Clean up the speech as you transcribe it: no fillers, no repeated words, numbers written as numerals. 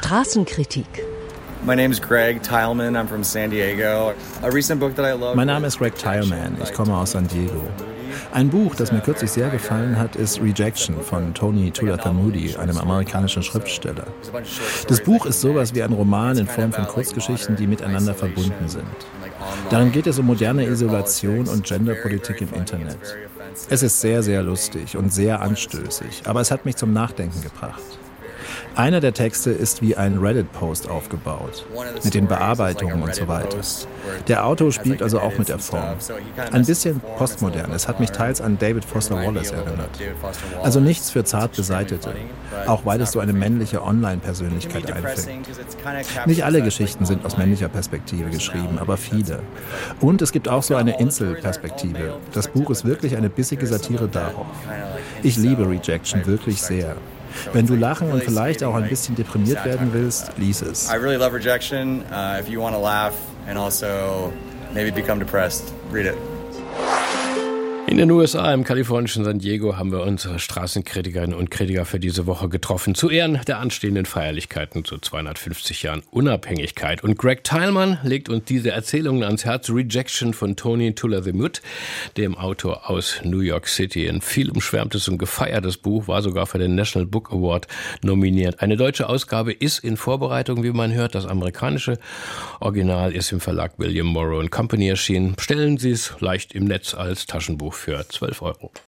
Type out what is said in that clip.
Straßenkritik. My name is Greg Teilman. I'm from San Diego. A recent book that I love. Mein Name ist Greg Teilman. Ich komme aus San Diego. Ein Buch, das mir kürzlich sehr gefallen hat, ist Rejection von Tony Tulatha-Moody, einem amerikanischen Schriftsteller. Das Buch ist sowas wie ein Roman in Form von Kurzgeschichten, die miteinander verbunden sind. Darin geht es um moderne Isolation und Genderpolitik im Internet. Es ist sehr, sehr lustig und sehr anstößig, aber es hat mich zum Nachdenken gebracht. Einer der Texte ist wie ein Reddit-Post aufgebaut, mit den Bearbeitungen und so weiter. Der Autor spielt also auch mit der Form. Ein bisschen postmodern, es hat mich teils an David Foster Wallace erinnert. Also nichts für zart Beseitete, auch weil es so eine männliche Online-Persönlichkeit einfängt. Nicht alle Geschichten sind aus männlicher Perspektive geschrieben, aber viele. Und es gibt auch so eine Inselperspektive. Das Buch ist wirklich eine bissige Satire darauf. Ich liebe Rejection wirklich sehr. Wenn du lachen und vielleicht auch ein bisschen deprimiert werden willst, lies es. I really love Rejection. If you want to laugh and also maybe become depressed, read it. In den USA, im kalifornischen San Diego, haben wir unsere Straßenkritikerinnen und Kritiker für diese Woche getroffen, zu Ehren der anstehenden Feierlichkeiten zu 250 Jahren Unabhängigkeit. Und Greg Teilman legt uns diese Erzählungen ans Herz. Rejection von Tony Tulatha-Moody, dem Autor aus New York City. Ein viel umschwärmtes und gefeiertes Buch, war sogar für den National Book Award nominiert. Eine deutsche Ausgabe ist in Vorbereitung, wie man hört. Das amerikanische Original ist im Verlag William Morrow & Company erschienen. Bestellen Sie es leicht im Netz als Taschenbuch für 12 €.